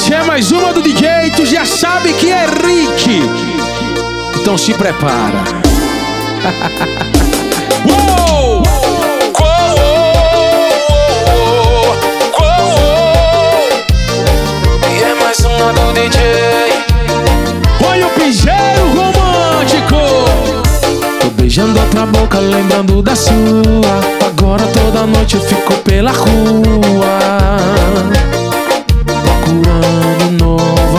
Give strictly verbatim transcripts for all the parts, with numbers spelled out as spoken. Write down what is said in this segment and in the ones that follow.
Essa é mais uma do D J, tu já sabe que é Rick. Então se prepara. Uou! E é mais uma do D J. Olha o piseiro romântico. Tô beijando outra boca, lembrando da sua. Agora toda noite eu fico pela rua, procurando um novo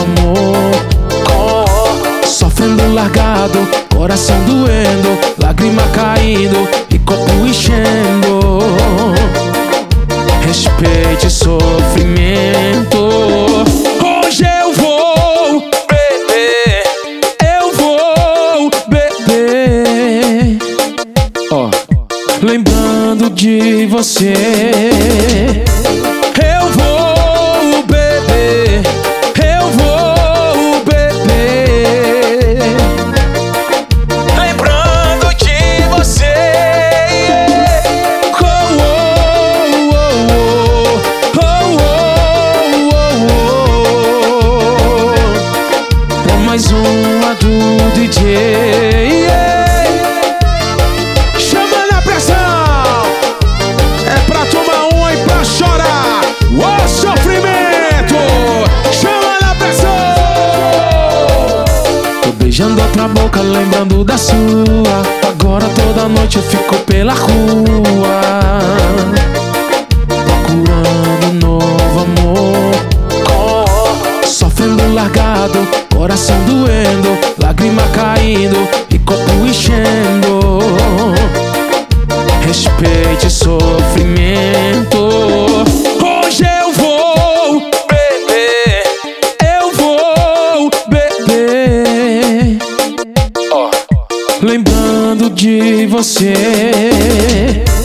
amor. Sofrendo largado, coração doendo, lágrima caindo e copo enchendo. Respeite o sofrimento. Hoje eu vou beber, eu vou beber, ó, lembrando de você. Eu vou beber, eu vou beber, Lembrando de você. oh, oh, oh, oh, oh, oh, oh. É mais uma do D J. Chama na pressão. É pra tomar uma e pra chorar. O sofrimento. Chama na pressão. Tô beijando outra boca, lembrando da sua. Agora toda noite eu fico pela rua, procurando um novo amor. Sofrendo largado, coração doendo, lágrima caindo e copo enchendo. Respeite o sofrimento. Hoje eu vou Beber, eu vou beber, ó, lembrando de você.